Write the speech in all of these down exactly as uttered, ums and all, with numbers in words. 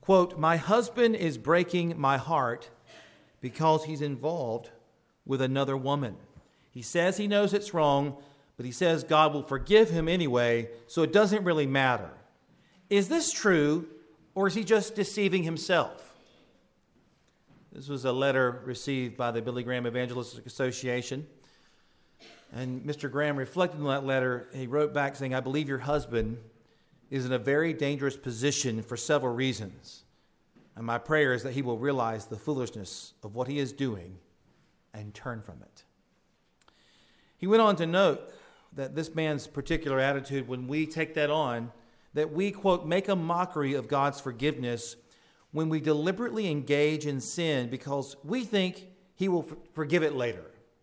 quote, "My husband is breaking my heart because he's involved with another woman. He says he knows it's wrong, but he says God will forgive him anyway, so it doesn't really matter. Is this true, or is he just deceiving himself?" This was a letter received by the Billy Graham Evangelistic Association. And Mister Graham reflected on that letter. He wrote back saying, "I believe your husband is in a very dangerous position for several reasons. And my prayer is that he will realize the foolishness of what he is doing and turn from it." He went on to note that this man's particular attitude, when we take that on, that we, quote, "make a mockery of God's forgiveness when we deliberately engage in sin because we think he will f- forgive it later."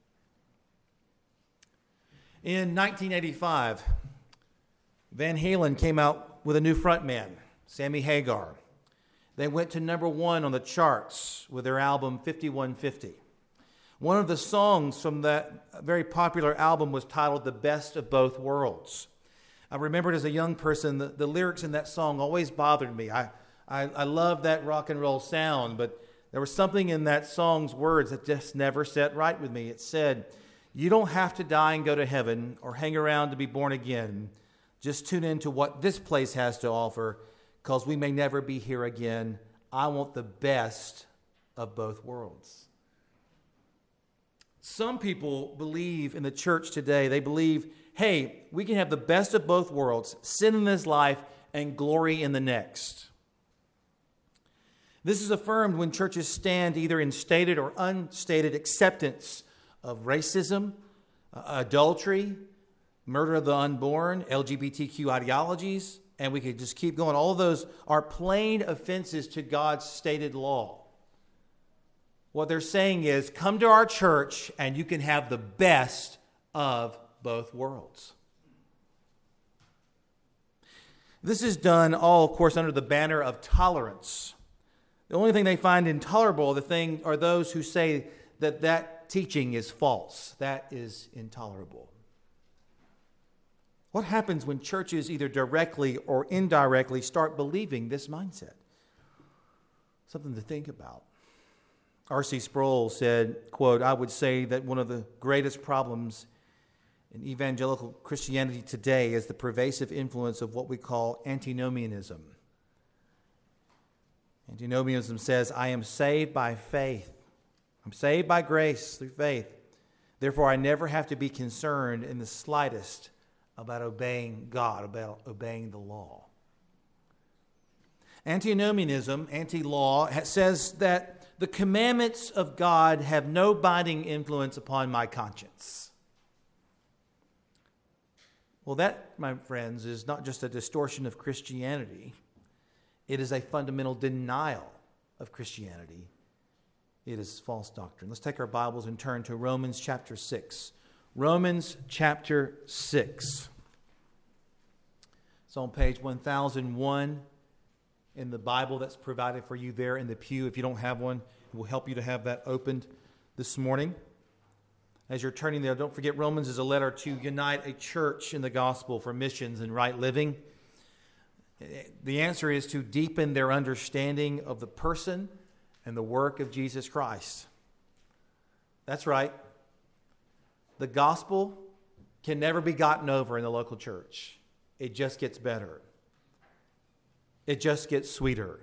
In nineteen eighty-five, Van Halen came out with a new frontman, Sammy Hagar. They went to number one on the charts with their album fifty-one fifty. One of the songs from that very popular album was titled "The Best of Both Worlds." I remembered as a young person, the, the lyrics in that song always bothered me. I, I, I loved that rock and roll sound, but there was something in that song's words that just never set right with me. It said, "You don't have to die and go to heaven or hang around to be born again. Just tune in to what this place has to offer, because we may never be here again. I want the best of both worlds." Some people believe in the church today, they believe, hey, we can have the best of both worlds, sin in this life and glory in the next. This is affirmed when churches stand either in stated or unstated acceptance of racism, uh, adultery, murder of the unborn, L G B T Q ideologies, and we could just keep going. All of those are plain offenses to God's stated law. What they're saying is, come to our church and you can have the best of both worlds. This is done all, of course, under the banner of tolerance. The only thing they find intolerable the thing are those who say that that teaching is false. That is intolerable. What happens when churches either directly or indirectly start believing this mindset? Something to think about. R C Sproul said, quote, "I would say that one of the greatest problems in evangelical Christianity today is the pervasive influence of what we call antinomianism. Antinomianism says, I am saved by faith. I'm saved by grace through faith. Therefore, I never have to be concerned in the slightest about obeying God, about obeying the law." Antinomianism, anti-law, says that the commandments of God have no binding influence upon my conscience. Well, that, my friends, is not just a distortion of Christianity. It is a fundamental denial of Christianity. It is false doctrine. Let's take our Bibles and turn to Romans chapter six. Romans chapter six. It's on page one thousand one in the Bible that's provided for you there in the pew. If you don't have one, it will help you to have that opened this morning. As you're turning there, don't forget Romans is a letter to unite a church in the gospel for missions and right living. The answer is to deepen their understanding of the person and the work of Jesus Christ. That's right. The gospel can never be gotten over in the local church. It just gets better. It just gets sweeter.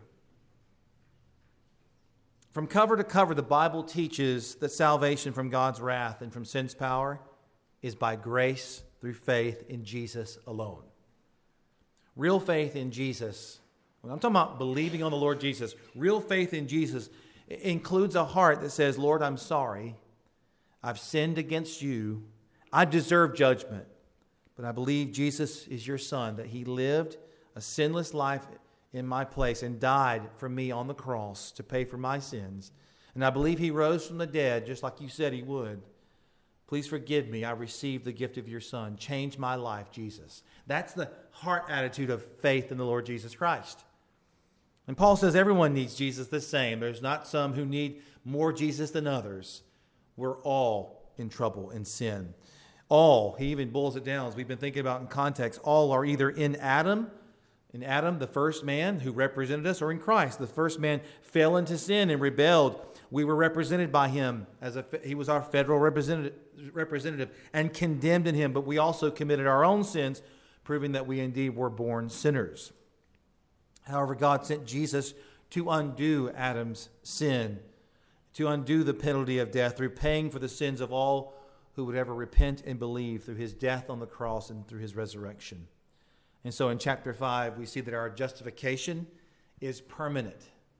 From cover to cover, the Bible teaches that salvation from God's wrath and from sin's power is by grace through faith in Jesus alone. Real faith in Jesus, when I'm talking about believing on the Lord Jesus, real faith in Jesus includes a heart that says, Lord, I'm sorry. I've sinned against you. I deserve judgment. But I believe Jesus is your son, that he lived a sinless life in my place and died for me on the cross to pay for my sins. And I believe he rose from the dead just like you said he would. Please forgive me. I received the gift of your son. Change my life, Jesus. That's the heart attitude of faith in the Lord Jesus Christ. And Paul says everyone needs Jesus the same. There's not some who need more Jesus than others. We're all in trouble in sin. All, he even boils it down as we've been thinking about in context, all are either in Adam, In Adam, the first man who represented us, or in Christ, the first man fell into sin and rebelled. We were represented by him as a he was our federal representative, representative and condemned in him. But we also committed our own sins, proving that we indeed were born sinners. However, God sent Jesus to undo Adam's sin, to undo the penalty of death through paying for the sins of all who would ever repent and believe through his death on the cross and through his resurrection. And so in chapter five, we see that our justification is permanent.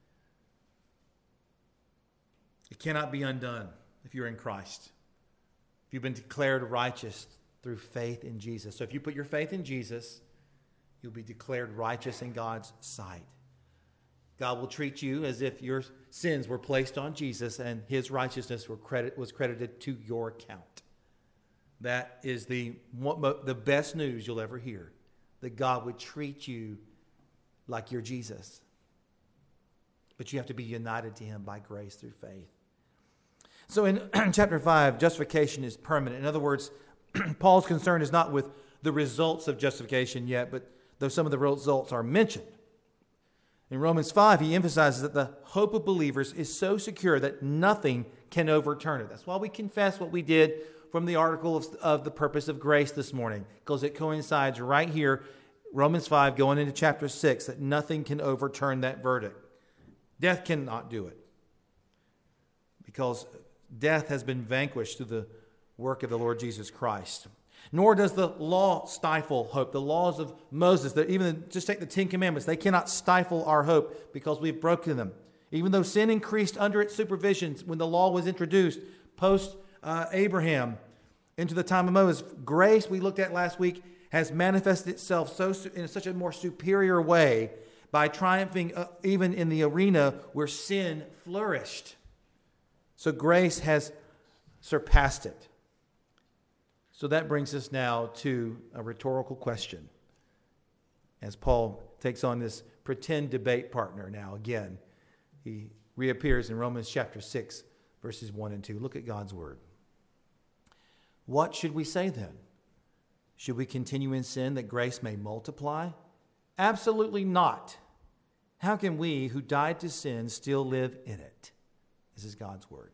It cannot be undone if you're in Christ. If you've been declared righteous through faith in Jesus. So if you put your faith in Jesus, you'll be declared righteous in God's sight. God will treat you as if your sins were placed on Jesus and his righteousness were credit, was credited to your account. That is the, the best news you'll ever hear. That God would treat you like you're Jesus. But you have to be united to him by grace through faith. So in chapter five, justification is permanent. In other words, Paul's concern is not with the results of justification yet, but though some of the results are mentioned. In Romans five, he emphasizes that the hope of believers is so secure that nothing can overturn it. That's why we confess what we did from the article of, of the purpose of grace this morning, because it coincides right here, Romans five, going into chapter six, that nothing can overturn that verdict. Death cannot do it, because death has been vanquished through the work of the Lord Jesus Christ. Nor does the law stifle hope. The laws of Moses, that even just take the Ten Commandments, they cannot stifle our hope because we've broken them. Even though sin increased under its supervision when the law was introduced post uh, Abraham into the time of Moses, grace, we looked at last week, has manifested itself so in such a more superior way by triumphing uh, even in the arena where sin flourished. So grace has surpassed it. So that brings us now to a rhetorical question. As Paul takes on this pretend debate partner now again, he reappears in Romans chapter six, verses one and two. Look at God's word. What should we say then? Should we continue in sin that grace may multiply? Absolutely not. How can we who died to sin still live in it? This is God's word.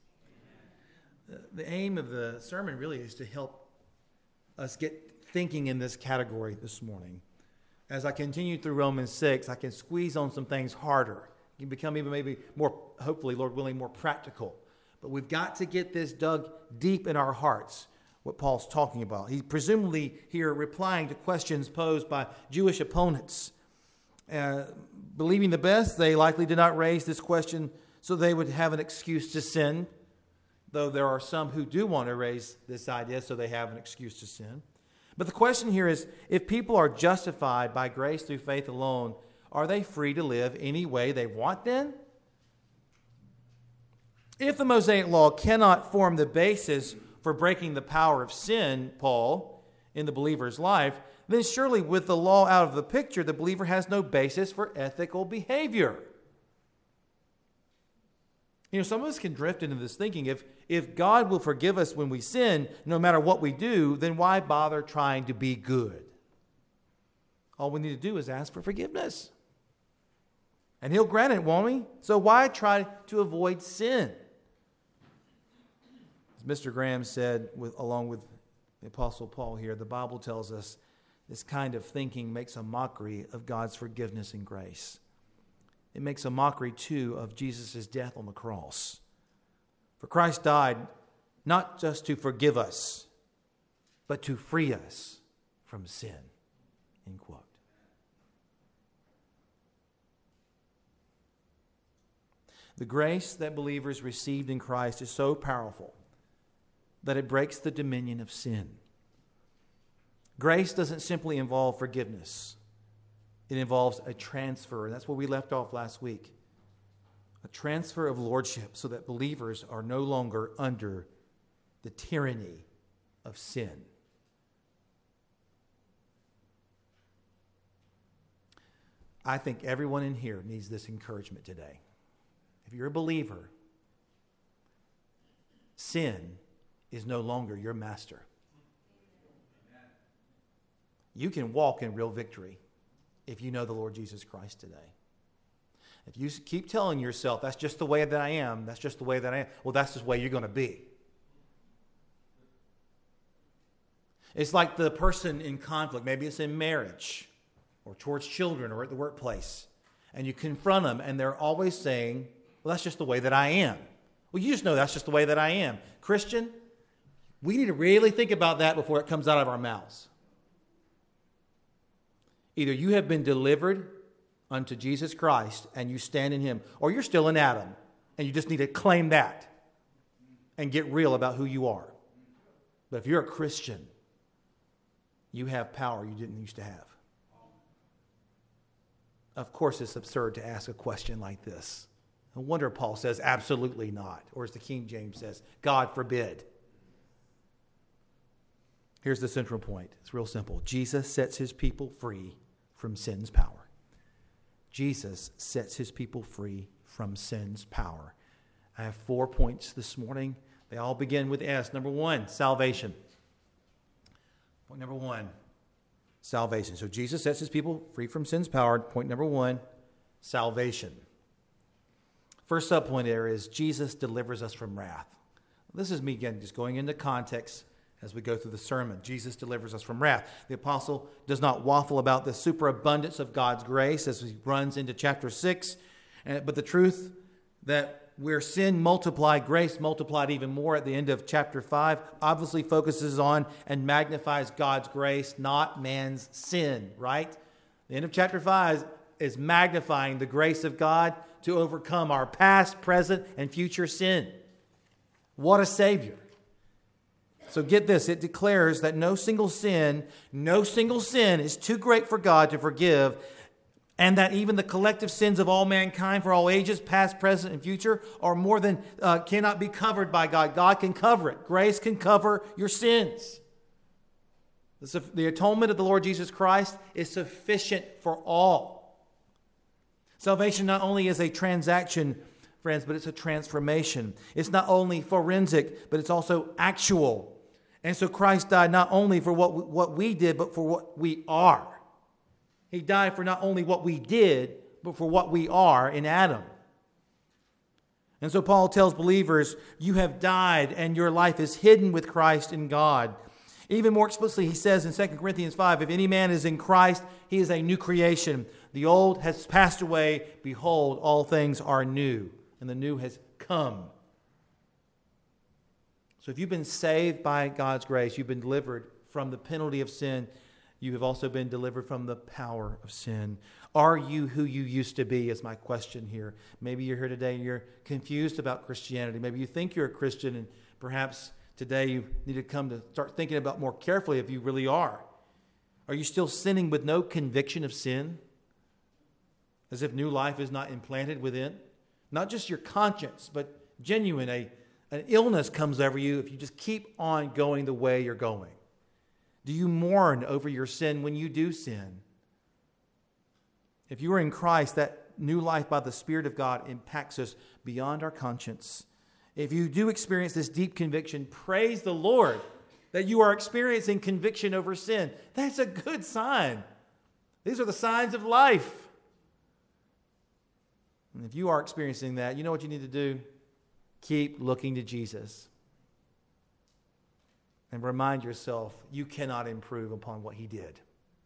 The aim of the sermon really is to help us get thinking in this category this morning. As I continue through Romans six, I can squeeze on some things harder. It can become even maybe more, hopefully, Lord willing, more practical. But we've got to get this dug deep in our hearts, what Paul's talking about. He's presumably here replying to questions posed by Jewish opponents. Uh, believing the best, they likely did not raise this question so they would have an excuse to sin, though there are some who do want to raise this idea so they have an excuse to sin. But the question here is, if people are justified by grace through faith alone, are they free to live any way they want then? If the Mosaic law cannot form the basis for breaking the power of sin, Paul, in the believer's life, then surely with the law out of the picture, the believer has no basis for ethical behavior. You know, some of us can drift into this thinking, if, if God will forgive us when we sin, no matter what we do, then why bother trying to be good? All we need to do is ask for forgiveness. And he'll grant it, won't he? So why try to avoid sin? As Mister Graham said, with, along with the Apostle Paul here, the Bible tells us this kind of thinking makes a mockery of God's forgiveness and grace. It makes a mockery, too, of Jesus' death on the cross. For Christ died not just to forgive us, but to free us from sin. End quote. The grace that believers received in Christ is so powerful that it breaks the dominion of sin. Grace doesn't simply involve forgiveness. It involves a transfer, and that's where we left off last week. A transfer of lordship so that believers are no longer under the tyranny of sin. I think everyone in here needs this encouragement today. If you're a believer, sin is no longer your master. You can walk in real victory. if you know the Lord Jesus Christ today. If you keep telling yourself, that's just the way that I am, that's just the way that I am, well, that's just the way you're going to be. It's like the person in conflict. Maybe it's in marriage or towards children or at the workplace. And you confront them and they're always saying, well, that's just the way that I am. Well, you just know that's just the way that I am. Christian, we need to really think about that before it comes out of our mouths. Either you have been delivered unto Jesus Christ and you stand in him, or you're still in Adam and you just need to claim that and get real about who you are. But if you're a Christian, you have power you didn't used to have. Of course, it's absurd to ask a question like this. No wonder Paul says, absolutely not. Or as the King James says, God forbid. Here's the central point. It's real simple. Jesus sets his people free from sin's power. Jesus sets his people free from sin's power. I have four points this morning. They all begin with S. Number one, salvation. Point number one, salvation. So Jesus sets his people free from sin's power. Point number one, salvation. First subpoint there is Jesus delivers us from wrath. This is me again just going into context as we go through the sermon. Jesus delivers us from wrath. The apostle does not waffle about the superabundance of God's grace as he runs into chapter six. But the truth that where sin multiplied, grace multiplied even more at the end of chapter five, obviously focuses on and magnifies God's grace, not man's sin, right? The end of chapter five is magnifying the grace of God to overcome our past, present, and future sin. What a Savior. So get this, it declares that no single sin, no single sin is too great for God to forgive, and that even the collective sins of all mankind for all ages, past, present, and future, are more than, uh, cannot be covered by God. God can cover it. Grace can cover your sins. The, the atonement of the Lord Jesus Christ is sufficient for all. Salvation not only is a transaction, friends, but it's a transformation. It's not only forensic, but it's also actual. And so Christ died not only for what we, what we did, but for what we are. He died for not only what we did, but for what we are in Adam. And so Paul tells believers, you have died and your life is hidden with Christ in God. Even more explicitly, he says in Second Corinthians five, if any man is in Christ, he is a new creation. The old has passed away. Behold, all things are new. And the new has come. So if you've been saved by God's grace, you've been delivered from the penalty of sin, you have also been delivered from the power of sin. Are you who you used to be is my question here. Maybe you're here today and you're confused about Christianity. Maybe you think you're a Christian and perhaps today you need to come to start thinking about more carefully if you really are. Are you still sinning with no conviction of sin? As if new life is not implanted within? Not just your conscience, but genuine, a, an illness comes over you if you just keep on going the way you're going. Do you mourn over your sin when you do sin? If you are in Christ, that new life by the Spirit of God impacts us beyond our conscience. If you do experience this deep conviction, praise the Lord that you are experiencing conviction over sin. That's a good sign. These are the signs of life. And if you are experiencing that, you know what you need to do? Keep looking to Jesus. And remind yourself, you cannot improve upon what he did.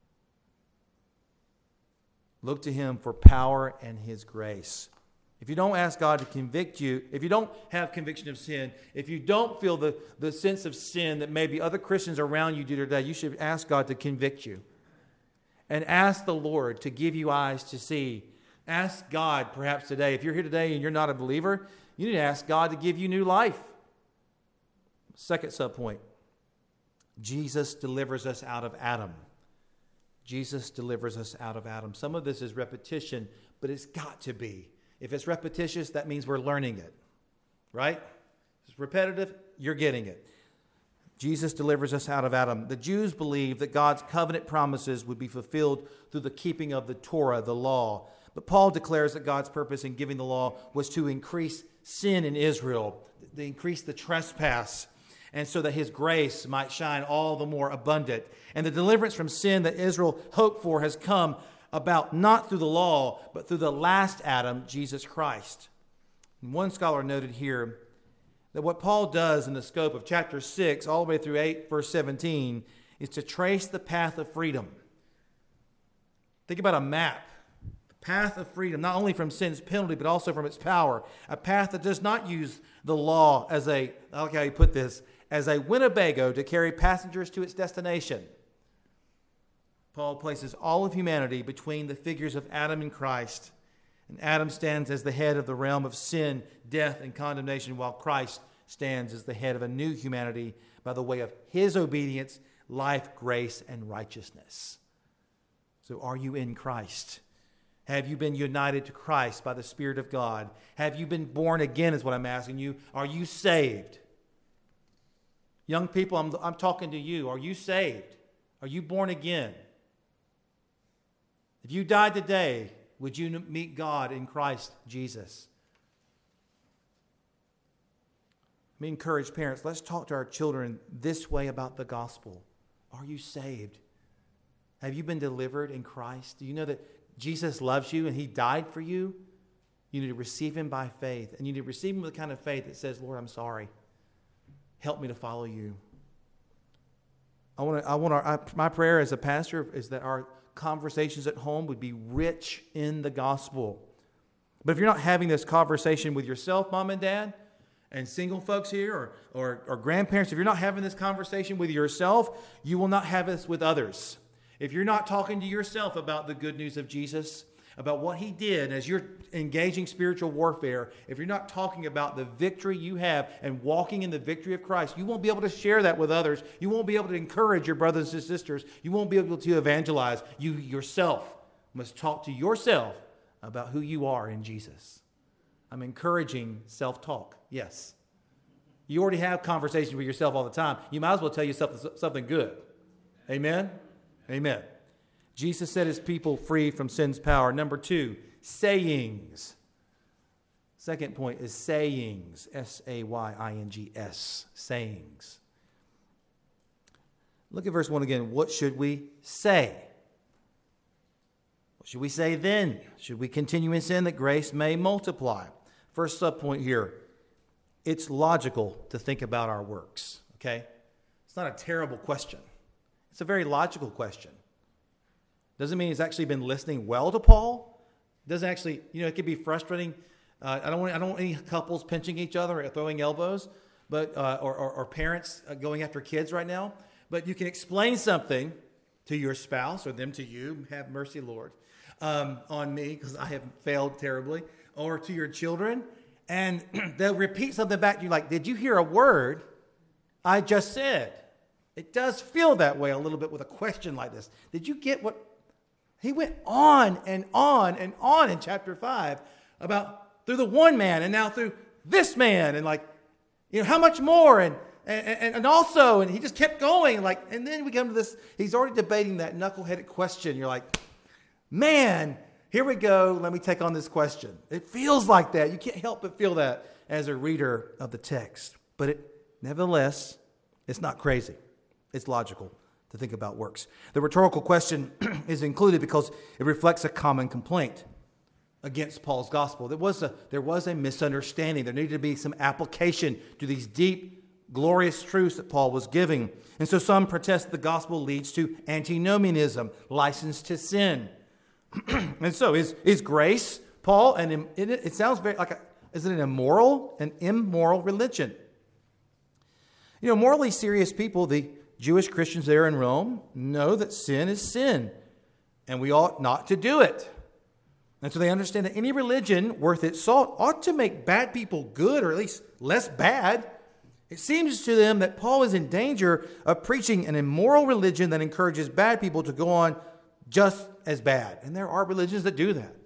Look to him for power and his grace. If you don't ask God to convict you, if you don't have conviction of sin, if you don't feel the, the sense of sin that maybe other Christians around you do today, you should ask God to convict you. And ask the Lord to give you eyes to see. Ask God perhaps today, if you're here today and you're not a believer, you need to ask God to give you new life. Second subpoint. Jesus delivers us out of Adam. Jesus delivers us out of Adam. Some of this is repetition, but it's got to be. If it's repetitious, that means we're learning it. Right? If it's repetitive, you're getting it. Jesus delivers us out of Adam. The Jews believed that God's covenant promises would be fulfilled through the keeping of the Torah, the law. But Paul declares that God's purpose in giving the law was to increase sin in Israel, to increase the trespass, and so that his grace might shine all the more abundant. And the deliverance from sin that Israel hoped for has come about not through the law, but through the last Adam, Jesus Christ. And one scholar noted here that what Paul does in the scope of chapter six all the way through eight, verse seventeen, is to trace the path of freedom. Think about a map. The path of freedom, not only from sin's penalty, but also from its power. A path that does not use the law as a, I like how you put this, as a Winnebago to carry passengers to its destination. Paul places all of humanity between the figures of Adam and Christ. And Adam stands as the head of the realm of sin, death, and condemnation, while Christ stands as the head of a new humanity by the way of his obedience, life, grace, and righteousness. So are you in Christ? Have you been united to Christ by the Spirit of God? Have you been born again is what I'm asking you. Are you saved? Young people, I'm, I'm talking to you. Are you saved? Are you born again? If you died today, would you meet God in Christ Jesus? Let me encourage parents, let's talk to our children this way about the gospel. Are you saved? Have you been delivered in Christ? Do you know that Jesus loves you and he died for you? You need to receive him by faith. And you need to receive him with the kind of faith that says, Lord, I'm sorry. Help me to follow you. I want to, I want our, I, my prayer as a pastor is that our conversations at home would be rich in the gospel. But if you're not having this conversation with yourself, mom and dad, and single folks here, or, or, or grandparents, if you're not having this conversation with yourself, you will not have this with others. If you're not talking to yourself about the good news of Jesus, about what he did as you're engaging spiritual warfare, if you're not talking about the victory you have and walking in the victory of Christ, you won't be able to share that with others. You won't be able to encourage your brothers and sisters. You won't be able to evangelize. You yourself must talk to yourself about who you are in Jesus. I'm encouraging self-talk. Yes. You already have conversations with yourself all the time. You might as well tell yourself something good. Amen? Amen. Jesus set his people free from sin's power. Number two, sayings. Second point is sayings. S A Y I N G S. Sayings. Look at verse one again. What should we say? What should we say then? Should we continue in sin that grace may multiply? First subpoint here. It's logical to think about our works. Okay? It's not a terrible question. It's a very logical question. Doesn't mean he's actually been listening well to Paul. Doesn't actually, you know, it could be frustrating. Uh, I don't want, I don't want any couples pinching each other or throwing elbows, but uh, or, or, or parents going after kids right now. But you can explain something to your spouse or them to you. Have mercy, Lord, um, on me because I have failed terribly. Or to your children, and they'll repeat something back to you like, "Did you hear a word I just said?" It does feel that way a little bit with a question like this. Did you get what? He went on and on and on in chapter five about through the one man and now through this man and like, you know, how much more and and, and also, and he just kept going like, and then we come to this, he's already debating that knuckleheaded question. You're like, man, here we go. Let me take on this question. It feels like that. You can't help but feel that as a reader of the text. But it, nevertheless, it's not crazy. It's logical to think about works. The rhetorical question is included because it reflects a common complaint against Paul's gospel. There was a, there was a misunderstanding. There needed to be some application to these deep, glorious truths that Paul was giving. And so some protest the gospel leads to antinomianism, license to sin. And so is, is grace, Paul, and it, it sounds very like, a, is it an immoral, an immoral religion? You know, morally serious people, the Jewish Christians there in Rome, know that sin is sin, and we ought not to do it. And so they understand that any religion worth its salt ought to make bad people good, or at least less bad. It seems to them that Paul is in danger of preaching an immoral religion that encourages bad people to go on just as bad. And there are religions that do that.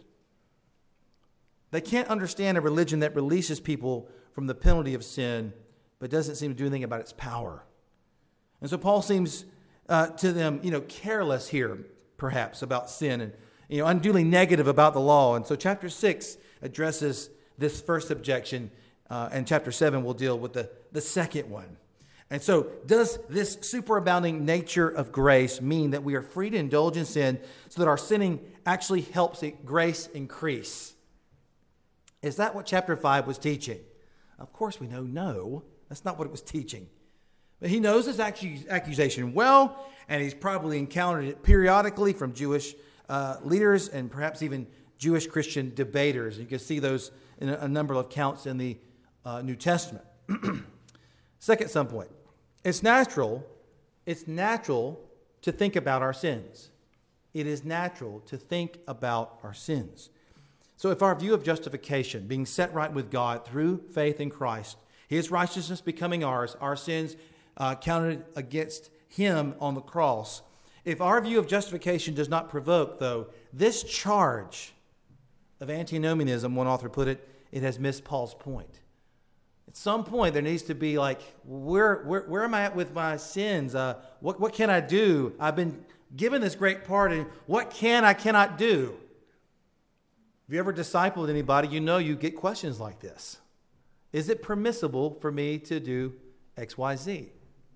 They can't understand a religion that releases people from the penalty of sin, but doesn't seem to do anything about its power. And so Paul seems uh, to them, you know, careless here, perhaps, about sin and, you know, unduly negative about the law. And so chapter six addresses this first objection, uh, and chapter seven will deal with the, the second one. And so does this superabounding nature of grace mean that we are free to indulge in sin so that our sinning actually helps it, grace increase? Is that what chapter five was teaching? Of course we know no. That's not what it was teaching. But he knows this accusation well, and he's probably encountered it periodically from Jewish uh, leaders and perhaps even Jewish Christian debaters. You can see those in a, a number of accounts in the uh, New Testament. Second some point. It's natural, it's natural to think about our sins. It is natural to think about our sins. So if our view of justification, being set right with God through faith in Christ, his righteousness becoming ours, our sins uh, counted against him on the cross, if our view of justification does not provoke, though, this charge of antinomianism, one author put it, it has missed Paul's point. At some point, there needs to be like, where where, where am I at with my sins? Uh, what, what can I do? I've been given this great pardon. What can I cannot do? If you ever discipled anybody, you know you get questions like this. Is it permissible for me to do X, Y, Z?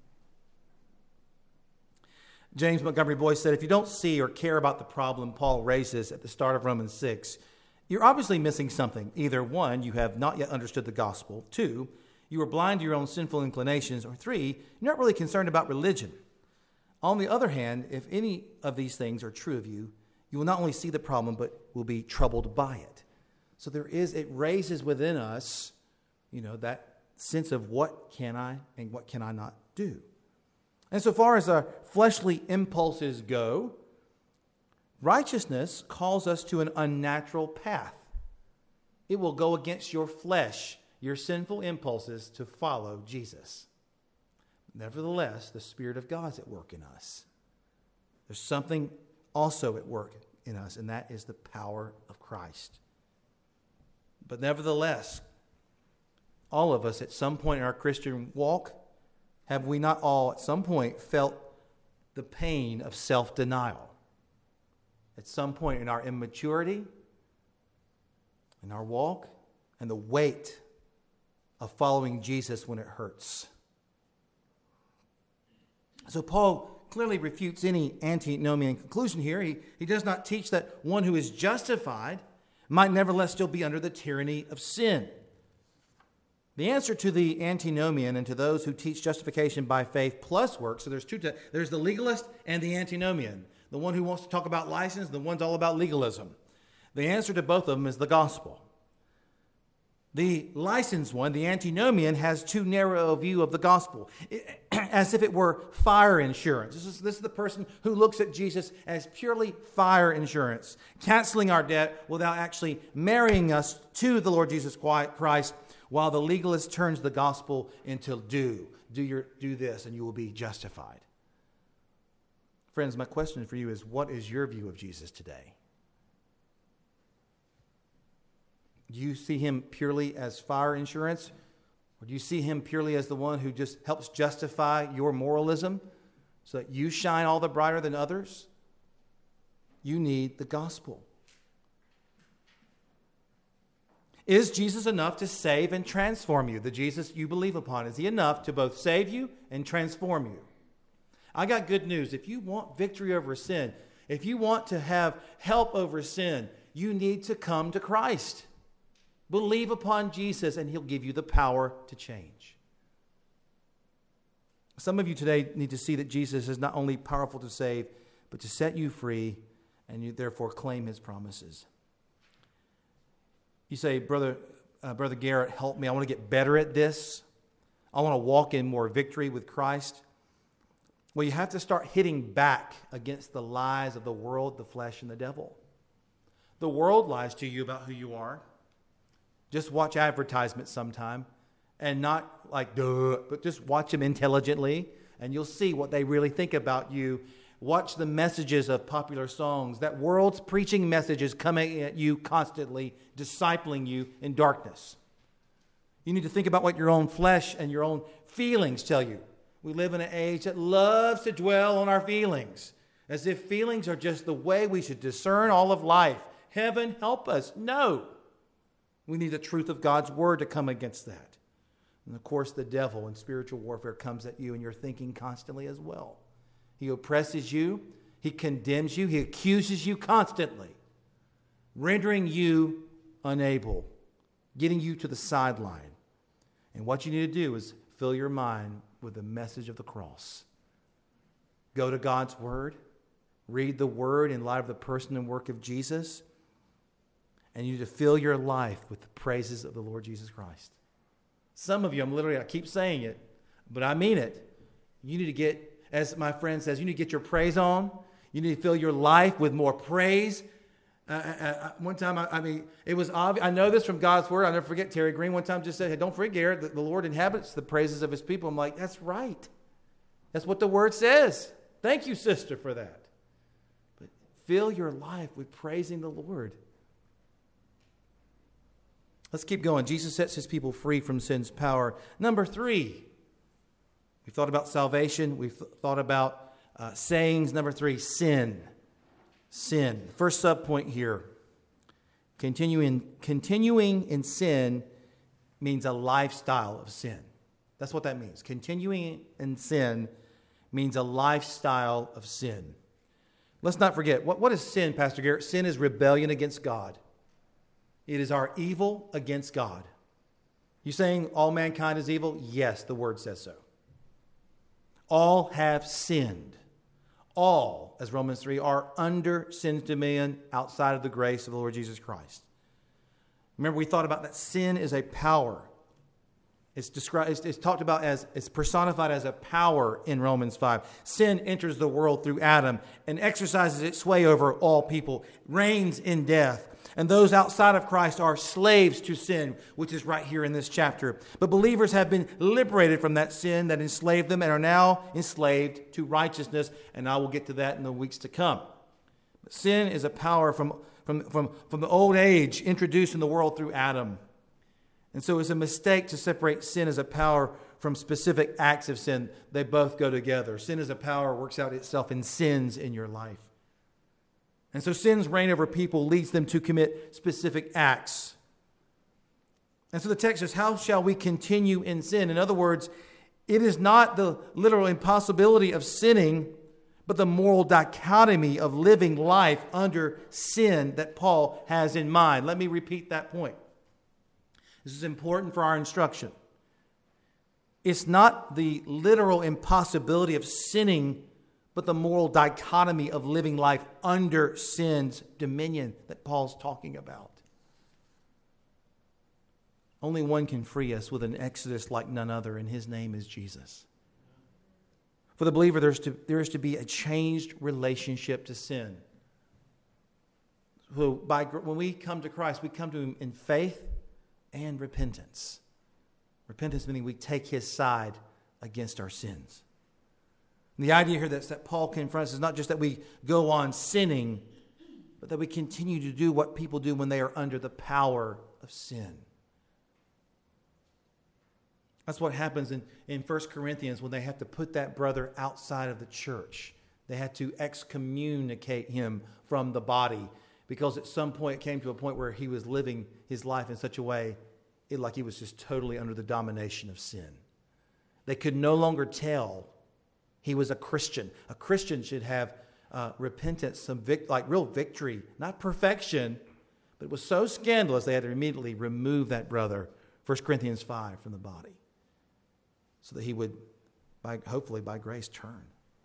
James Montgomery Boyce said, if you don't see or care about the problem Paul raises at the start of Romans six, you're obviously missing something. Either one, you have not yet understood the gospel. Two, you are blind to your own sinful inclinations. Or three, you're not really concerned about religion. On the other hand, if any of these things are true of you, you will not only see the problem, but will be troubled by it. So there is, it raises within us, you know, that sense of what can I and what can I not do. And so far as our fleshly impulses go, righteousness calls us to an unnatural path. It will go against your flesh, your sinful impulses to follow Jesus. Nevertheless, the Spirit of God's at work in us. There's something also at work in us, and that is the power of Christ. But nevertheless, all of us at some point in our Christian walk, have we not all at some point felt the pain of self-denial? At some point in our immaturity, in our walk, and the weight of following Jesus when it hurts. So Paul clearly refutes any antinomian conclusion here. He, he does not teach that one who is justified might nevertheless still be under the tyranny of sin. The answer to the antinomian and to those who teach justification by faith plus works, so there's two, there's the legalist and the antinomian. The one who wants to talk about license, the one's all about legalism. The answer to both of them is the gospel. The licensed one, the antinomian, has too narrow a view of the gospel, as if it were fire insurance. This is, this is the person who looks at Jesus as purely fire insurance, canceling our debt without actually marrying us to the Lord Jesus Christ, while the legalist turns the gospel into do. Do, your, do this and you will be justified. Friends, my question for you is, what is your view of Jesus today? Do you see him purely as fire insurance? Or do you see him purely as the one who just helps justify your moralism so that you shine all the brighter than others? You need the gospel. Is Jesus enough to save and transform you? The Jesus you believe upon, is he enough to both save you and transform you? I got good news. If you want victory over sin, if you want to have help over sin, you need to come to Christ. Believe upon Jesus and he'll give you the power to change. Some of you today need to see that Jesus is not only powerful to save, but to set you free, and you therefore claim his promises. You say, Brother, uh, Brother Garrett, help me. I want to get better at this. I want to walk in more victory with Christ. Well, you have to start hitting back against the lies of the world, the flesh, and the devil. The world lies to you about who you are. Just watch advertisements sometime, and not like, duh, but just watch them intelligently, and you'll see what they really think about you. Watch the messages of popular songs. That world's preaching messages coming at you constantly, discipling you in darkness. You need to think about what your own flesh and your own feelings tell you. We live in an age that loves to dwell on our feelings, as if feelings are just the way we should discern all of life. Heaven help us. No. We need the truth of God's word to come against that. And of course, the devil in spiritual warfare comes at you and you're thinking constantly as well. He oppresses you. He condemns you. He accuses you constantly, rendering you unable, getting you to the sideline. And what you need to do is fill your mind with the message of the cross. Go to God's Word. Read the Word in light of the person and work of Jesus. And you need to fill your life with the praises of the Lord Jesus Christ. Some of you, I'm literally, I keep saying it, but I mean it. You need to get, as my friend says, you need to get your praise on. You need to fill your life with more praise. Uh, uh, one time, I, I mean, it was obvious. I know this from God's Word. I'll never forget Terry Green one time just said, hey, don't forget, Garrett, that the Lord inhabits the praises of His people. I'm like, that's right. That's what the Word says. Thank you, sister, for that. But fill your life with praising the Lord. Let's keep going. Jesus sets His people free from sin's power. Number three, we've thought about salvation. We've thought about uh, sayings. Number three, sin. Sin. The first subpoint here, continuing, continuing in sin means a lifestyle of sin. That's what that means. Continuing in sin means a lifestyle of sin. Let's not forget, what, what is sin, Pastor Garrett? Sin is rebellion against God. It is our evil against God. You saying all mankind is evil? Yes, the Word says so. All have sinned. All, as Romans three, are under sin's dominion outside of the grace of the Lord Jesus Christ. Remember, we thought about that sin is a power. It's described. It's, it's talked about as, it's personified as a power in Romans five. Sin enters the world through Adam and exercises its sway over all people, reigns in death. And those outside of Christ are slaves to sin, which is right here in this chapter. But believers have been liberated from that sin that enslaved them and are now enslaved to righteousness. And I will get to that in the weeks to come. But sin is a power from, from, from, from the old age introduced in the world through Adam. And so it's a mistake to separate sin as a power from specific acts of sin. They both go together. Sin as a power works out itself in sins in your life. And so sin's reign over people leads them to commit specific acts. And so the text says, how shall we continue in sin? In other words, it is not the literal impossibility of sinning, but the moral dichotomy of living life under sin that Paul has in mind. Let me repeat that point. This is important for our instruction. It's not the literal impossibility of sinning, but the moral dichotomy of living life under sin's dominion that Paul's talking about. Only one can free us with an exodus like none other, and His name is Jesus. For the believer, there's to, there is to be a changed relationship to sin. So by, when we come to Christ, we come to Him in faith and repentance. Repentance meaning we take His side against our sins. And the idea here that's, that Paul confronts is not just that we go on sinning, but that we continue to do what people do when they are under the power of sin. That's what happens in, in First Corinthians when they have to put that brother outside of the church. They had to excommunicate him from the body because at some point it came to a point where he was living his life in such a way it, like he was just totally under the domination of sin. They could no longer tell he was a Christian. A Christian should have uh, repentance, some vic- like real victory, not perfection, but it was so scandalous they had to immediately remove that brother, First Corinthians five, from the body so that he would, by hopefully by grace, turn.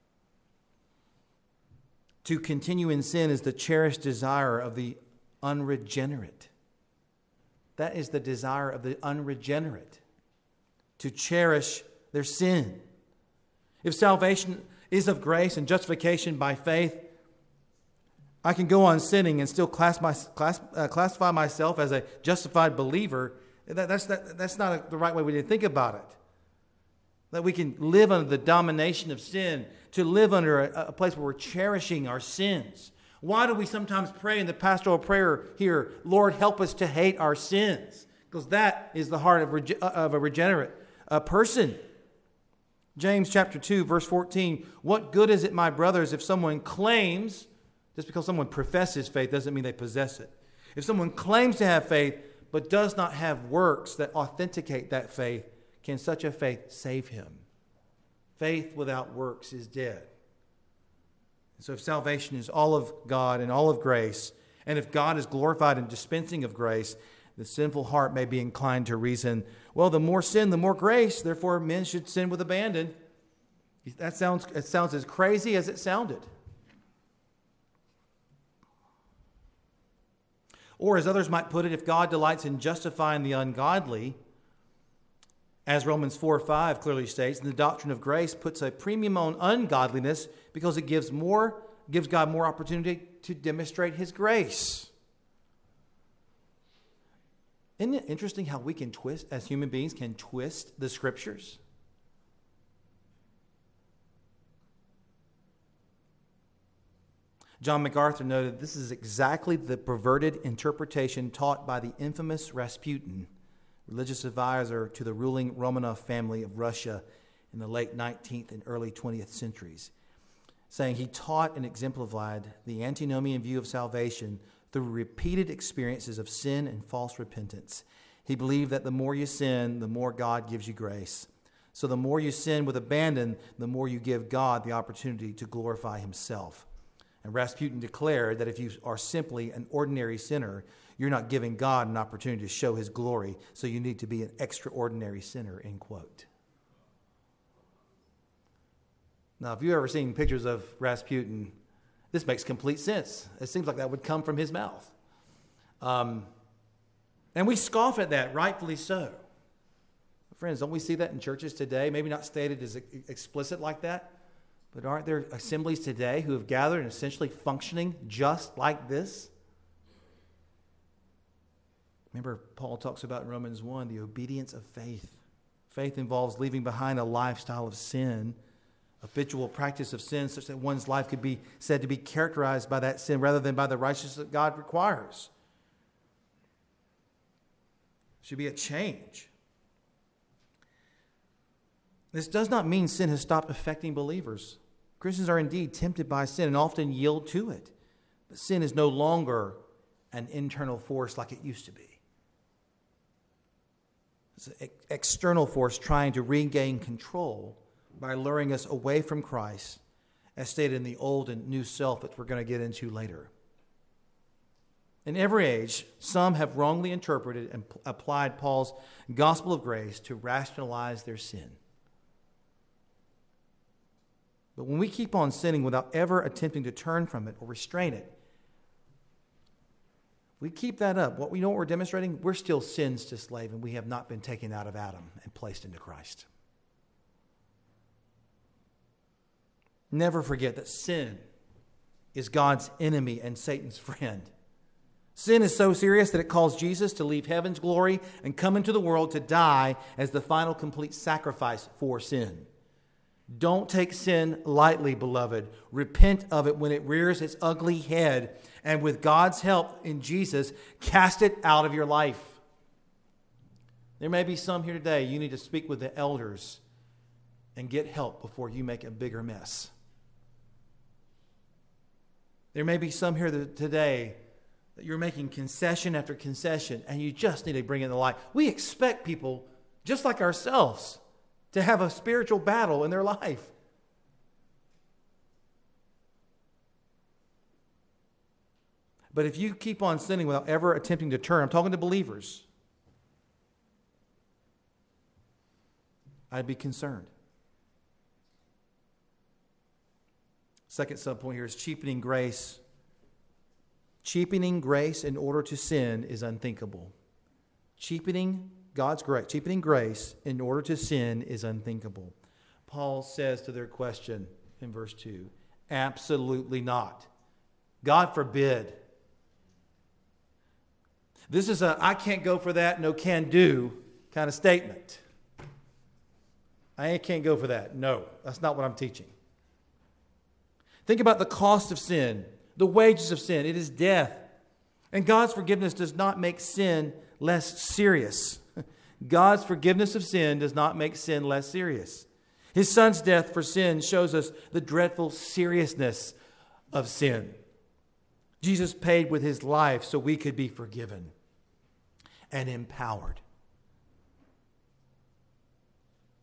To continue in sin is the cherished desire of the unregenerate. That is the desire of the unregenerate, to cherish their sin. If salvation is of grace and justification by faith, I can go on sinning and still class my, class, uh, classify myself as a justified believer. That, that's, that, that's not a, the right way we need to think about it. That we can live under the domination of sin, to live under a, a place where we're cherishing our sins. Why do we sometimes pray in the pastoral prayer here, Lord, help us to hate our sins? Because that is the heart of, rege- of a regenerate uh, person. James chapter two, verse fourteen, what good is it, my brothers, if someone claims, just because someone professes faith doesn't mean they possess it. If someone claims to have faith but does not have works that authenticate that faith, can such a faith save him? Faith without works is dead. So if salvation is all of God and all of grace, and if God is glorified in dispensing of grace, the sinful heart may be inclined to reason, well, the more sin, the more grace, therefore men should sin with abandon. That sounds, it sounds as crazy as it sounded. Or as others might put it, if God delights in justifying the ungodly, as Romans four five clearly states, the doctrine of grace puts a premium on ungodliness because it gives more, gives God more opportunity to demonstrate his grace. Isn't it interesting how we can twist, as human beings, can twist the scriptures? John MacArthur noted this is exactly the perverted interpretation taught by the infamous Rasputin, religious advisor to the ruling Romanov family of Russia in the late nineteenth and early twentieth centuries, saying he taught and exemplified the antinomian view of salvation through repeated experiences of sin and false repentance. He believed that the more you sin, the more God gives you grace. So the more you sin with abandon, the more you give God the opportunity to glorify himself. And Rasputin declared that if you are simply an ordinary sinner, you're not giving God an opportunity to show his glory, so you need to be an extraordinary sinner, end quote. Now, if you've ever seen pictures of Rasputin, this makes complete sense. It seems like that would come from his mouth. Um, and we scoff at that, rightfully so. Friends, don't we see that in churches today? Maybe not stated as explicit like that, but aren't there assemblies today who have gathered and essentially functioning just like this? Remember, Paul talks about in Romans one, the obedience of faith. Faith involves leaving behind a lifestyle of sin, habitual practice of sin, such that one's life could be said to be characterized by that sin rather than by the righteousness that God requires. It should be a change. This does not mean sin has stopped affecting believers. Christians are indeed tempted by sin and often yield to it. But sin is no longer an internal force like it used to be. It's an external force trying to regain control by luring us away from Christ, as stated in the old and new self that we're going to get into later. In every age, some have wrongly interpreted and p- applied Paul's gospel of grace to rationalize their sin. But when we keep on sinning without ever attempting to turn from it or restrain it, we keep that up. What we know what we're demonstrating, we're still sins to slave, and we have not been taken out of Adam and placed into Christ. Never forget that sin is God's enemy and Satan's friend. Sin is so serious that it calls Jesus to leave heaven's glory and come into the world to die as the final complete sacrifice for sin. Don't take sin lightly, beloved. Repent of it when it rears its ugly head, and with God's help in Jesus, cast it out of your life. There may be some here today, you need to speak with the elders and get help before you make a bigger mess. There may be some here today that you're making concession after concession, and you just need to bring in the light. We expect people, just like ourselves, to have a spiritual battle in their life. But if you keep on sinning without ever attempting to turn, I'm talking to believers, I'd be concerned. Second subpoint here is cheapening grace. Cheapening grace in order to sin is unthinkable. Cheapening God's grace, cheapening grace in order to sin is unthinkable. Paul says to their question in verse two, absolutely not. God forbid. This is a I can't go for that, no can do kind of statement. I can't go for that. No, that's not what I'm teaching. Think about the cost of sin, the wages of sin. It is death. And God's forgiveness does not make sin less serious. God's forgiveness of sin does not make sin less serious. His Son's death for sin shows us the dreadful seriousness of sin. Jesus paid with his life so we could be forgiven and empowered.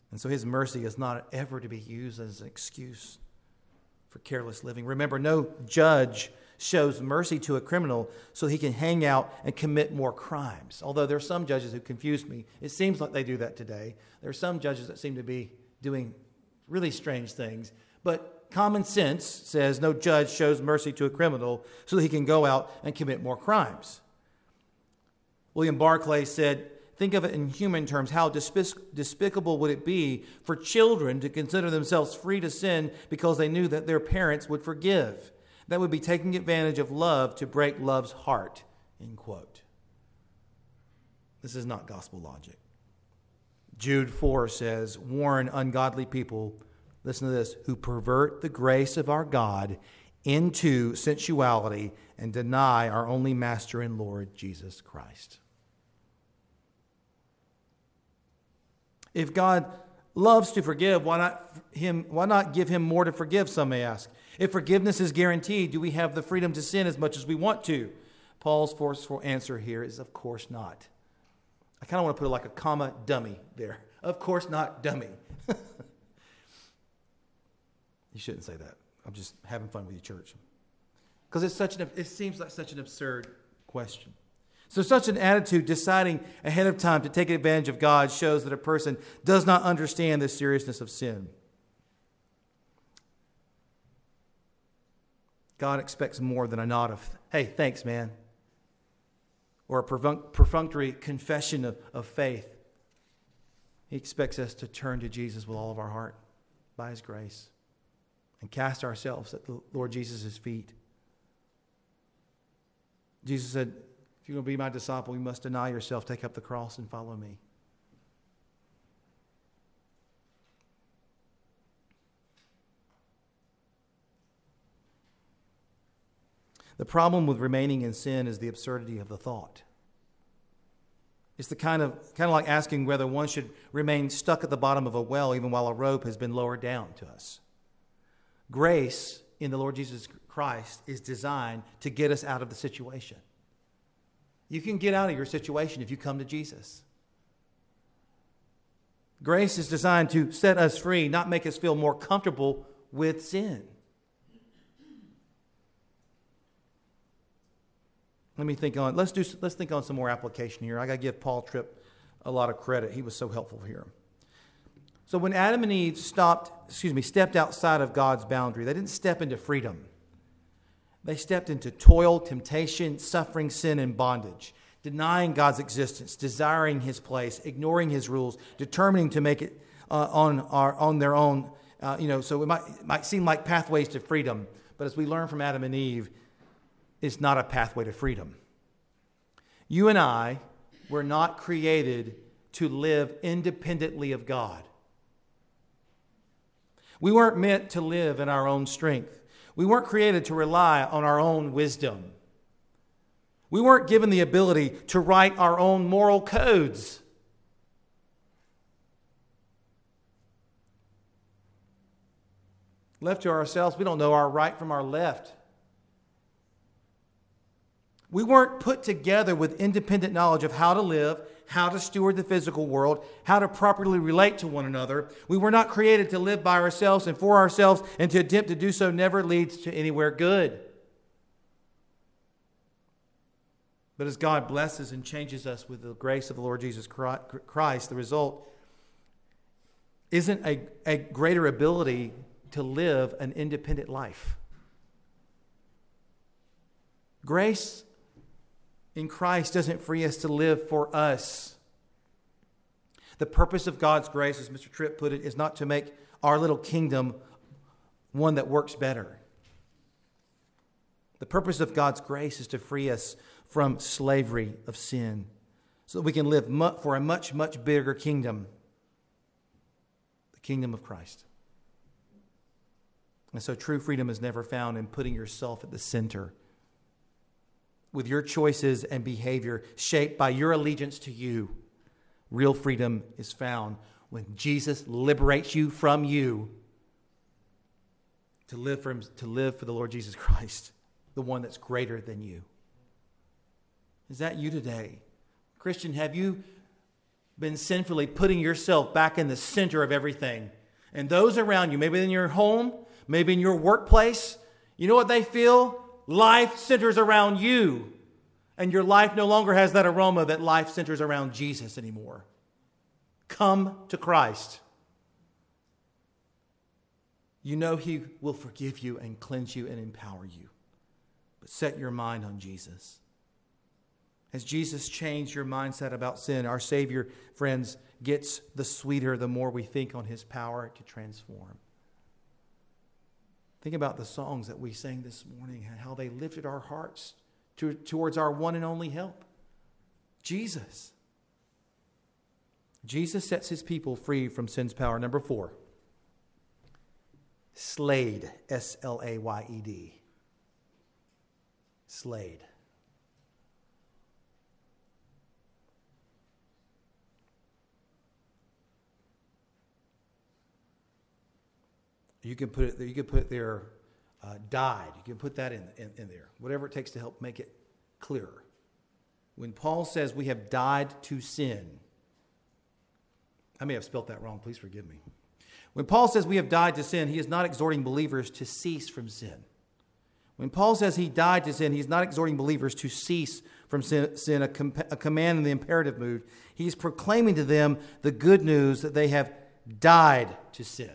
And so his mercy is not ever to be used as an excuse for careless living. Remember, no judge shows mercy to a criminal so he can hang out and commit more crimes. Although there are some judges who confuse me. It seems like they do that today. There are some judges that seem to be doing really strange things. But common sense says no judge shows mercy to a criminal so that he can go out and commit more crimes. William Barclay said, think of it in human terms. How despic- despicable would it be for children to consider themselves free to sin because they knew that their parents would forgive? That would be taking advantage of love to break love's heart, end quote. This is not gospel logic. Jude four says, warn ungodly people, listen to this, who pervert the grace of our God into sensuality and deny our only Master and Lord, Jesus Christ. If God loves to forgive, why not him? Why not give him more to forgive, some may ask. If forgiveness is guaranteed, do we have the freedom to sin as much as we want to? Paul's forceful answer here is, of course not. I kind of want to put like a comma dummy there. Of course not dummy. You shouldn't say that. I'm just having fun with you, church. Because it's such an, it seems like such an absurd question. So such an attitude, deciding ahead of time to take advantage of God, shows that a person does not understand the seriousness of sin. God expects more than a nod of, hey, thanks, man. Or a perfunctory confession of, of faith. He expects us to turn to Jesus with all of our heart by his grace and cast ourselves at the Lord Jesus' feet. Jesus said, if you're going to be my disciple, you must deny yourself, take up the cross, and follow me. The problem with remaining in sin is the absurdity of the thought. It's the kind of kind of like asking whether one should remain stuck at the bottom of a well even while a rope has been lowered down to us. Grace in the Lord Jesus Christ is designed to get us out of the situation. You can get out of your situation if you come to Jesus. Grace is designed to set us free, not make us feel more comfortable with sin. Let me think on, let's do, let's think on some more application here. I got to give Paul Tripp a lot of credit. He was so helpful here. So when Adam and Eve stopped, excuse me, stepped outside of God's boundary, they didn't step into freedom. They stepped into toil, temptation, suffering, sin, and bondage, denying God's existence, desiring his place, ignoring his rules, determining to make it uh, on our on their own. Uh, you know, so it might, it might seem like pathways to freedom, but as we learn from Adam and Eve, it's not a pathway to freedom. You and I were not created to live independently of God. We weren't meant to live in our own strength. We weren't created to rely on our own wisdom. We weren't given the ability to write our own moral codes. Left to ourselves, we don't know our right from our left. We weren't put together with independent knowledge of how to live, how to steward the physical world, how to properly relate to one another. We were not created to live by ourselves and for ourselves, and to attempt to do so never leads to anywhere good. But as God blesses and changes us with the grace of the Lord Jesus Christ, the result isn't a, a greater ability to live an independent life. Grace in Christ doesn't free us to live for us. The purpose of God's grace, as Mister Tripp put it, is not to make our little kingdom one that works better. The purpose of God's grace is to free us from slavery of sin so that we can live for a much, much bigger kingdom, the kingdom of Christ. And so true freedom is never found in putting yourself at the center, with your choices and behavior shaped by your allegiance to you. Real freedom is found when Jesus liberates you from you to live for him, to live for the Lord Jesus Christ, the one that's greater than you. Is that you today? Christian, have you been sinfully putting yourself back in the center of everything. And those around you, maybe in your home, maybe in your workplace, you know what they feel? Life centers around you. And your life no longer has that aroma that life centers around Jesus anymore. Come to Christ. You know He will forgive you and cleanse you and empower you. But set your mind on Jesus. As Jesus changed your mindset about sin, our Savior, friends, gets the sweeter the more we think on His power to transform. Think about the songs that we sang this morning and how they lifted our hearts to, towards our one and only help, Jesus. Jesus sets His people free from sin's power. Number four, slayed, S L A Y E D. Slayed. You can put it there, you can put there, uh, died. You can put that in, in, in there. Whatever it takes to help make it clearer. When Paul says we have died to sin, I may have spelt that wrong. Please forgive me. When Paul says we have died to sin, he is not exhorting believers to cease from sin. When Paul says he died to sin, he's not exhorting believers to cease from sin, sin a, com- a command in the imperative mood. He's proclaiming to them the good news that they have died to sin.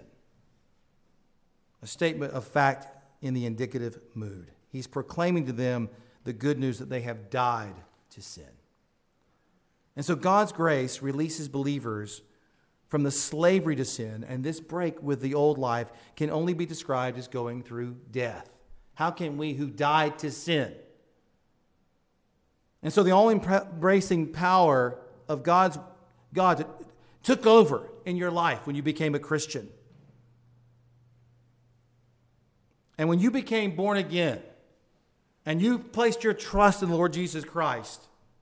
A statement of fact in the indicative mood. He's proclaiming to them the good news that they have died to sin. And so God's grace releases believers from the slavery to sin, and this break with the old life can only be described as going through death. How can we who died to sin? And so the all-embracing power of God's God took over in your life when you became a Christian. And when you became born again and you placed your trust in the Lord Jesus Christ,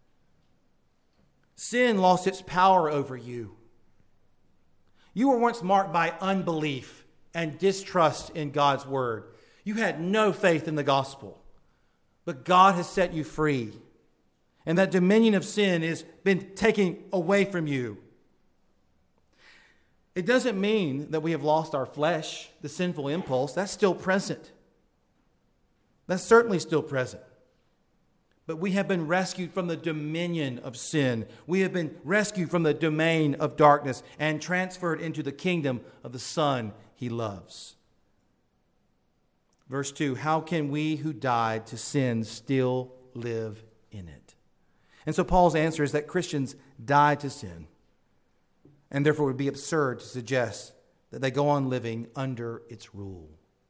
sin lost its power over you. You were once marked by unbelief and distrust in God's word. You had no faith in the gospel. But God has set you free. And that dominion of sin has been taken away from you. It doesn't mean that we have lost our flesh, the sinful impulse. That's still present. That's certainly still present. But we have been rescued from the dominion of sin. We have been rescued from the domain of darkness and transferred into the kingdom of the Son He loves. Verse two, how can we who died to sin still live in it? And so Paul's answer is that Christians die to sin. And therefore it would be absurd to suggest that they go on living under its rule.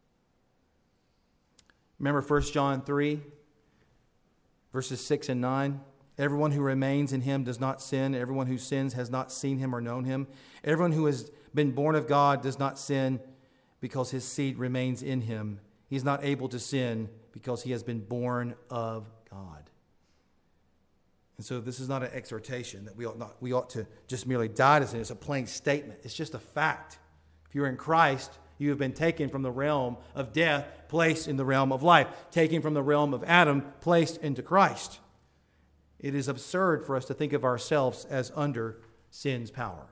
Remember First John three, verses six and nine? Everyone who remains in Him does not sin. Everyone who sins has not seen Him or known Him. Everyone who has been born of God does not sin because his seed remains in him. He is not able to sin because he has been born of God. And so this is not an exhortation that we ought not we ought to just merely die to sin. It's a plain statement. It's just a fact. If you're in Christ, you have been taken from the realm of death, placed in the realm of life. Taken from the realm of Adam, placed into Christ. It is absurd for us to think of ourselves as under sin's power.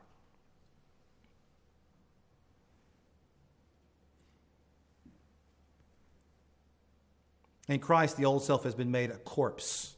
In Christ, the old self has been made a corpse.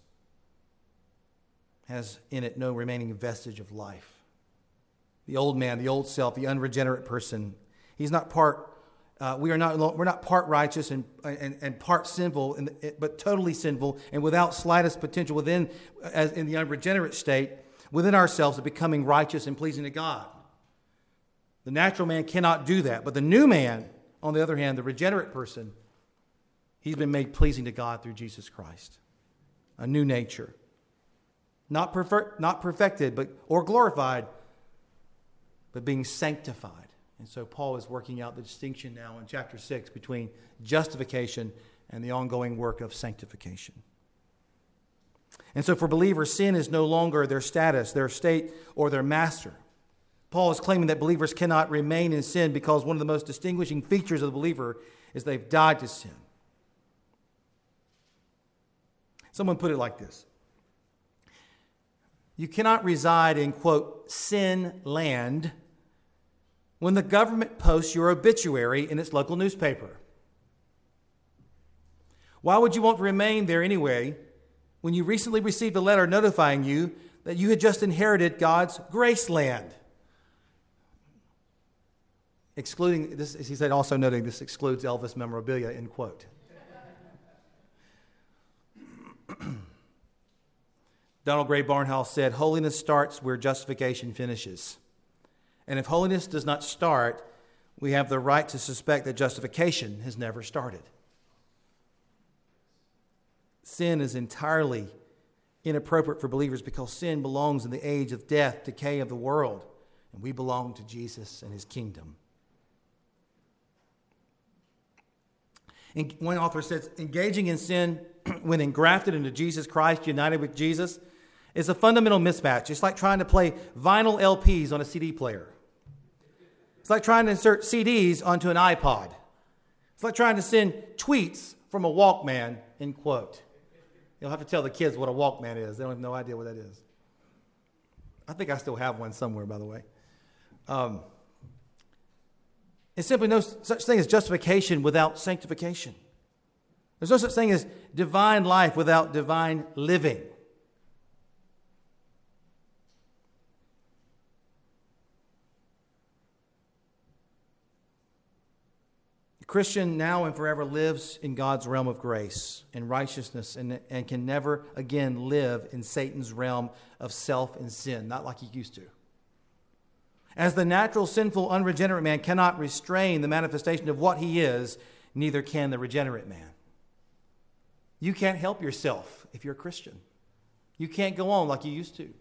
Has in it no remaining vestige of life. The old man, the old self, the unregenerate person, he's not part. Uh, we are not. We're not part righteous and and, and part sinful, and, but totally sinful and without slightest potential within, as in the unregenerate state, within ourselves of becoming righteous and pleasing to God. The natural man cannot do that, but the new man, on the other hand, the regenerate person, he's been made pleasing to God through Jesus Christ, a new nature. Not perfect, not perfected, but or glorified, but being sanctified. And so Paul is working out the distinction now in chapter six between justification and the ongoing work of sanctification. And so for believers, sin is no longer their status, their state, or their master. Paul is claiming that believers cannot remain in sin because one of the most distinguishing features of the believer is they've died to sin. Someone put it like this. You cannot reside in, quote, sin land when the government posts your obituary in its local newspaper. Why would you want to remain there anyway when you recently received a letter notifying you that you had just inherited God's grace land? Excluding, this, he said, also noting this excludes Elvis memorabilia, end quote. Donald Gray Barnhouse said, holiness starts where justification finishes. And if holiness does not start, we have the right to suspect that justification has never started. Sin is entirely inappropriate for believers because sin belongs in the age of death, decay of the world, and we belong to Jesus and his kingdom. And one author says, engaging in sin when engrafted into Jesus Christ, united with Jesus, is a fundamental mismatch. It's like trying to play vinyl L Ps on a C D player. It's like trying to insert C Ds onto an iPod. It's like trying to send tweets from a Walkman, end quote. You'll have to tell the kids what a Walkman is. They don't have no idea what that is. I think I still have one somewhere, by the way. Um, it's simply no such thing as justification without sanctification. There's no such thing as divine life without divine living. The Christian now and forever lives in God's realm of grace and righteousness and, and can never again live in Satan's realm of self and sin, not like he used to. As the natural, sinful, unregenerate man cannot restrain the manifestation of what he is, neither can the regenerate man. You can't help yourself if you're a Christian. You can't go on like you used to.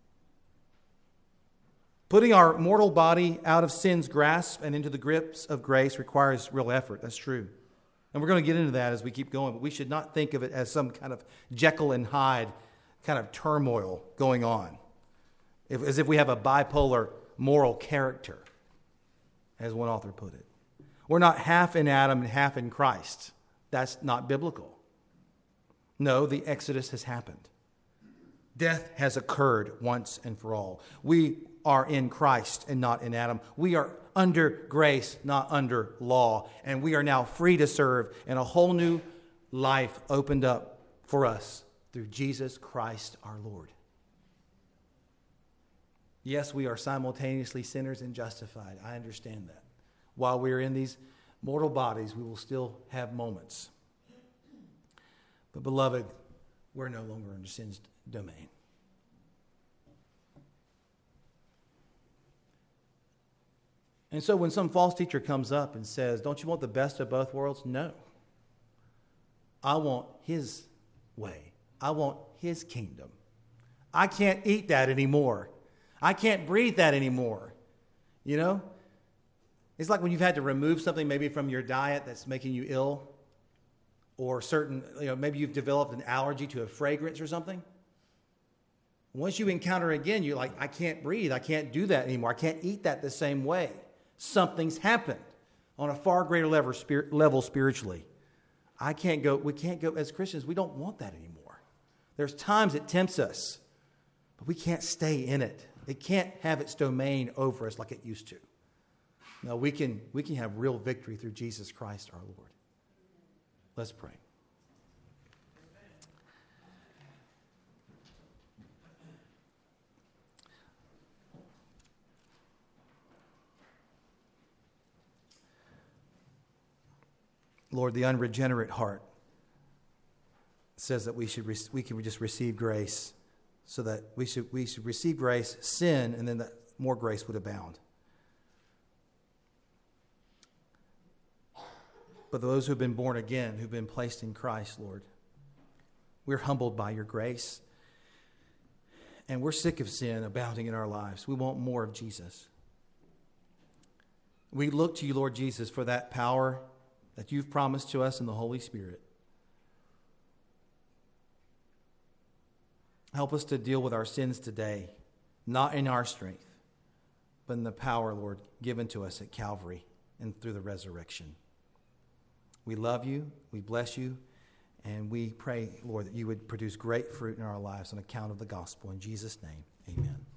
Putting our mortal body out of sin's grasp and into the grips of grace requires real effort. That's true. And we're going to get into that as we keep going, but we should not think of it as some kind of Jekyll and Hyde kind of turmoil going on, if, as if we have a bipolar moral character, as one author put it. We're not half in Adam and half in Christ. That's not biblical. No, the Exodus has happened. Death has occurred once and for all. We are in Christ and not in Adam. We are under grace, not under law. And we are now free to serve in a whole new life opened up for us through Jesus Christ our Lord. Yes, we are simultaneously sinners and justified. I understand that. While we are in these mortal bodies, we will still have moments. But beloved, we're no longer under sin's domain. And so when some false teacher comes up and says, don't you want the best of both worlds? No. I want his way. I want his kingdom. I can't eat that anymore. I can't breathe that anymore. You know? It's like when you've had to remove something maybe from your diet that's making you ill, or certain, you know, maybe you've developed an allergy to a fragrance or something. Once you encounter it again, you're like, I can't breathe. I can't do that anymore. I can't eat that the same way. Something's happened on a far greater level, spirit, level spiritually. I can't go, we can't go, as Christians, we don't want that anymore. There's times it tempts us, but we can't stay in it. It can't have its domain over us like it used to. No, we can, we can have real victory through Jesus Christ our Lord. Let's pray. Lord, the unregenerate heart says that we should re- we can just receive grace, so that we should we should receive grace, sin, and then that more grace would abound. But those who have been born again, who've been placed in Christ, Lord, we're humbled by your grace. And we're sick of sin abounding in our lives. We want more of Jesus. We look to you, Lord Jesus, for that power that you've promised to us in the Holy Spirit. Help us to deal with our sins today, not in our strength, but in the power, Lord, given to us at Calvary and through the resurrection. We love you, we bless you, And we pray, Lord, that you would produce great fruit in our lives on account of the gospel. In Jesus' name, amen.